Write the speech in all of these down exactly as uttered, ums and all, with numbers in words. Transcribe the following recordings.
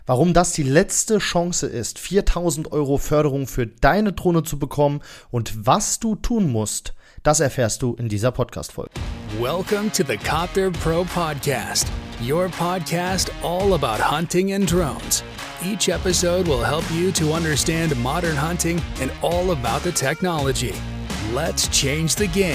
Warum das die letzte Chance ist, viertausend Euro Förderung für deine Drohne zu bekommen und was du tun musst, das erfährst du in dieser Podcast-Folge. Welcome to the Copter Pro Podcast, your podcast all about hunting and drones. Each episode will help you to understand modern hunting and all about the technology. Let's change the game.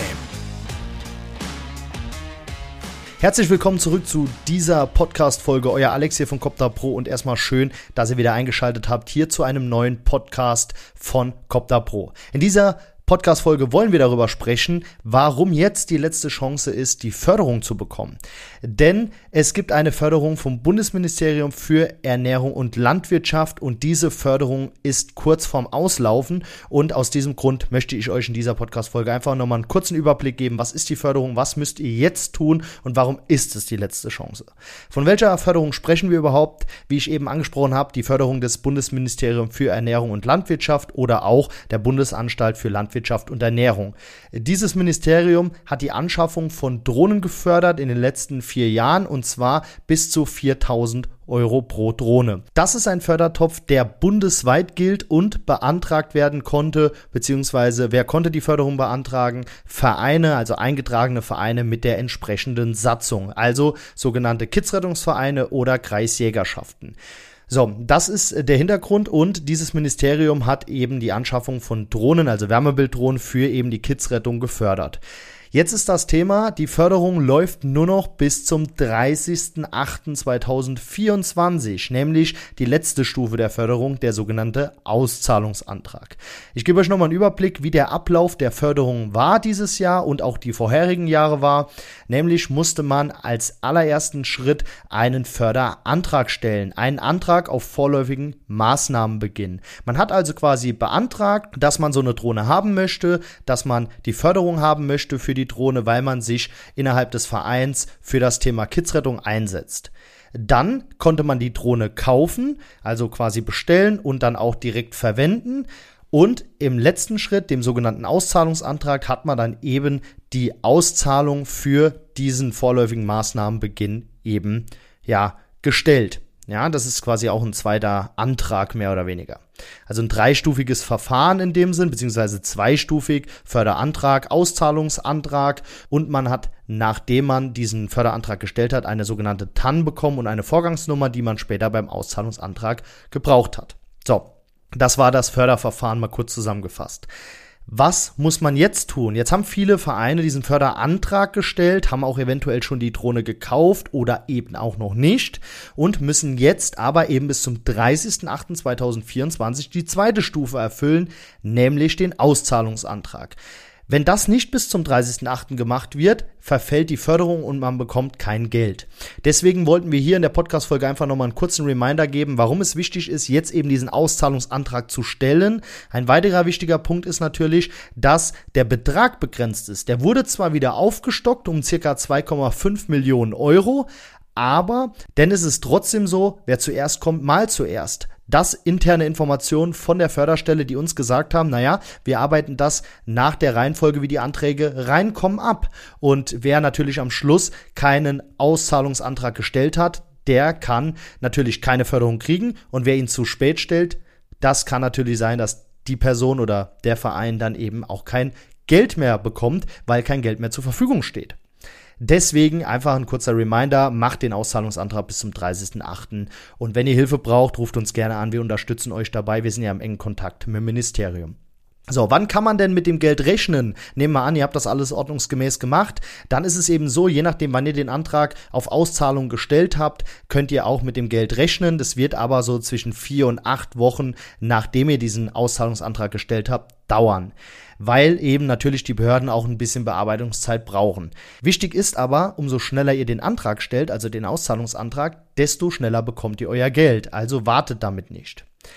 Herzlich willkommen zurück zu dieser Podcast-Folge. Euer Alex hier von Copter Pro und erstmal schön, dass ihr wieder eingeschaltet habt hier zu einem neuen Podcast von Copter Pro. In dieser Podcast-Folge wollen wir darüber sprechen, warum jetzt die letzte Chance ist, die Förderung zu bekommen. Denn es gibt eine Förderung vom Bundesministerium für Ernährung und Landwirtschaft und diese Förderung ist kurz vorm Auslaufen und aus diesem Grund möchte ich euch in dieser Podcast-Folge einfach nochmal einen kurzen Überblick geben, was ist die Förderung, was müsst ihr jetzt tun und warum ist es die letzte Chance. Von welcher Förderung sprechen wir überhaupt? Wie ich eben angesprochen habe, die Förderung des Bundesministeriums für Ernährung und Landwirtschaft oder auch der Bundesanstalt für Landwirtschaft Wirtschaft und Ernährung. Dieses Ministerium hat die Anschaffung von Drohnen gefördert in den letzten vier Jahren und zwar bis zu viertausend Euro pro Drohne. Das ist ein Fördertopf, der bundesweit gilt und beantragt werden konnte, beziehungsweise wer konnte die Förderung beantragen? Vereine, also eingetragene Vereine mit der entsprechenden Satzung, also sogenannte Kidsrettungsvereine oder Kreisjägerschaften. So, das ist der Hintergrund und dieses Ministerium hat eben die Anschaffung von Drohnen, also Wärmebilddrohnen für eben die Kidsrettung gefördert. Jetzt ist das Thema, die Förderung läuft nur noch bis zum dreißigsten achten zweitausendvierundzwanzig, nämlich die letzte Stufe der Förderung, der sogenannte Auszahlungsantrag. Ich gebe euch nochmal einen Überblick, wie der Ablauf der Förderung war dieses Jahr und auch die vorherigen Jahre war. Nämlich musste man als allerersten Schritt einen Förderantrag stellen, einen Antrag auf vorläufigen Maßnahmenbeginn. Man hat also quasi beantragt, dass man so eine Drohne haben möchte, dass man die Förderung haben möchte für die Drohne, weil man sich innerhalb des Vereins für das Thema Kidsrettung einsetzt. Dann konnte man die Drohne kaufen, also quasi bestellen und dann auch direkt verwenden. Und im letzten Schritt, dem sogenannten Auszahlungsantrag, hat man dann eben die Auszahlung für diesen vorläufigen Maßnahmenbeginn eben ja gestellt. Ja, das ist quasi auch ein zweiter Antrag mehr oder weniger. Also ein dreistufiges Verfahren in dem Sinn, beziehungsweise zweistufig, Förderantrag, Auszahlungsantrag und man hat, nachdem man diesen Förderantrag gestellt hat, eine sogenannte T A N bekommen und eine Vorgangsnummer, die man später beim Auszahlungsantrag gebraucht hat. So, das war das Förderverfahren mal kurz zusammengefasst. Was muss man jetzt tun? Jetzt haben viele Vereine diesen Förderantrag gestellt, haben auch eventuell schon die Drohne gekauft oder eben auch noch nicht und müssen jetzt aber eben bis zum dreißigsten achten zweitausendvierundzwanzig die zweite Stufe erfüllen, nämlich den Auszahlungsantrag. Wenn das nicht bis zum dreißigsten achten gemacht wird, verfällt die Förderung und man bekommt kein Geld. Deswegen wollten wir hier in der Podcast-Folge einfach nochmal einen kurzen Reminder geben, warum es wichtig ist, jetzt eben diesen Auszahlungsantrag zu stellen. Ein weiterer wichtiger Punkt ist natürlich, dass der Betrag begrenzt ist. Der wurde zwar wieder aufgestockt um ca. zwei Komma fünf Millionen Euro, aber denn es ist trotzdem so, wer zuerst kommt, mal zuerst. Das interne Informationen von der Förderstelle, die uns gesagt haben, naja, wir arbeiten das nach der Reihenfolge, wie die Anträge reinkommen, ab. Und wer natürlich am Schluss keinen Auszahlungsantrag gestellt hat, der kann natürlich keine Förderung kriegen. Und wer ihn zu spät stellt, das kann natürlich sein, dass die Person oder der Verein dann eben auch kein Geld mehr bekommt, weil kein Geld mehr zur Verfügung steht. Deswegen einfach ein kurzer Reminder, macht den Auszahlungsantrag bis zum dreißigsten achten und wenn ihr Hilfe braucht, ruft uns gerne an, wir unterstützen euch dabei, wir sind ja im engen Kontakt mit dem Ministerium. So, wann kann man denn mit dem Geld rechnen? Nehmen wir an, ihr habt das alles ordnungsgemäß gemacht. Dann ist es eben so, je nachdem, wann ihr den Antrag auf Auszahlung gestellt habt, könnt ihr auch mit dem Geld rechnen. Das wird aber so zwischen vier und acht Wochen, nachdem ihr diesen Auszahlungsantrag gestellt habt, dauern. Weil eben natürlich die Behörden auch ein bisschen Bearbeitungszeit brauchen. Wichtig ist aber, umso schneller ihr den Antrag stellt, also den Auszahlungsantrag, desto schneller bekommt ihr euer Geld. Also wartet damit nicht.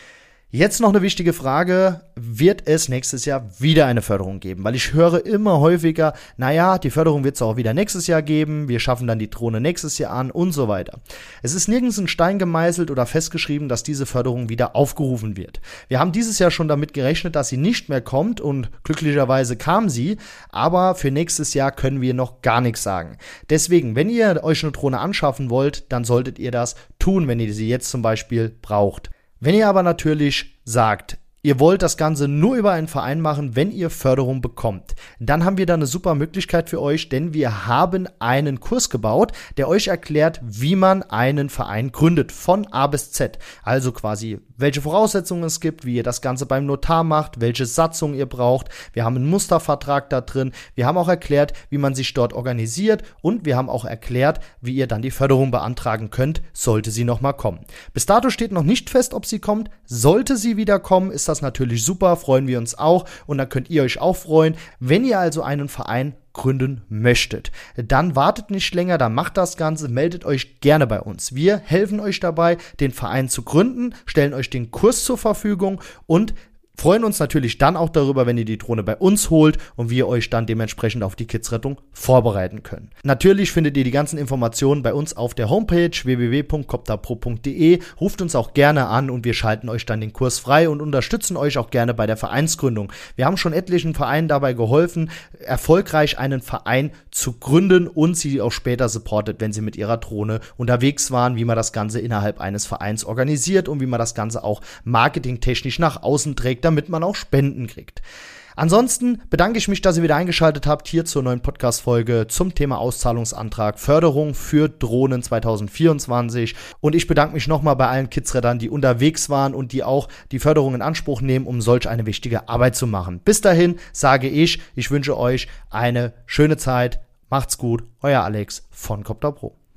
Jetzt noch eine wichtige Frage, wird es nächstes Jahr wieder eine Förderung geben? Weil ich höre immer häufiger, naja, die Förderung wird es auch wieder nächstes Jahr geben, wir schaffen dann die Drohne nächstes Jahr an und so weiter. Es ist nirgends in Stein gemeißelt oder festgeschrieben, dass diese Förderung wieder aufgerufen wird. Wir haben dieses Jahr schon damit gerechnet, dass sie nicht mehr kommt und glücklicherweise kam sie, aber für nächstes Jahr können wir noch gar nichts sagen. Deswegen, wenn ihr euch eine Drohne anschaffen wollt, dann solltet ihr das tun, wenn ihr sie jetzt zum Beispiel braucht. Wenn ihr aber natürlich sagt, ihr wollt das Ganze nur über einen Verein machen, wenn ihr Förderung bekommt, dann haben wir da eine super Möglichkeit für euch, denn wir haben einen Kurs gebaut, der euch erklärt, wie man einen Verein gründet, von A bis Z. Also quasi, welche Voraussetzungen es gibt, wie ihr das Ganze beim Notar macht, welche Satzung ihr braucht. Wir haben einen Mustervertrag da drin. Wir haben auch erklärt, wie man sich dort organisiert und wir haben auch erklärt, wie ihr dann die Förderung beantragen könnt, sollte sie nochmal kommen. Bis dato steht noch nicht fest, ob sie kommt. Sollte sie wieder kommen, ist das natürlich super, freuen wir uns auch und dann könnt ihr euch auch freuen. Wenn ihr also einen Verein gründen möchtet, dann wartet nicht länger, dann macht das Ganze, meldet euch gerne bei uns. Wir helfen euch dabei, den Verein zu gründen, stellen euch den Kurs zur Verfügung und freuen uns natürlich dann auch darüber, wenn ihr die Drohne bei uns holt und wir euch dann dementsprechend auf die Kidsrettung vorbereiten können. Natürlich findet ihr die ganzen Informationen bei uns auf der Homepage w w w punkt copterpro punkt d e. Ruft uns auch gerne an und wir schalten euch dann den Kurs frei und unterstützen euch auch gerne bei der Vereinsgründung. Wir haben schon etlichen Vereinen dabei geholfen, erfolgreich einen Verein zu gründen und sie auch später supportet, wenn sie mit ihrer Drohne unterwegs waren, wie man das Ganze innerhalb eines Vereins organisiert und wie man das Ganze auch marketingtechnisch nach außen trägt, damit man auch Spenden kriegt. Ansonsten bedanke ich mich, dass ihr wieder eingeschaltet habt hier zur neuen Podcast-Folge zum Thema Auszahlungsantrag Förderung für Drohnen zwanzig vierundzwanzig und ich bedanke mich nochmal bei allen Kidsreddern, die unterwegs waren und die auch die Förderung in Anspruch nehmen, um solch eine wichtige Arbeit zu machen. Bis dahin sage ich, ich wünsche euch eine schöne Zeit, macht's gut, euer Alex von CopterPro.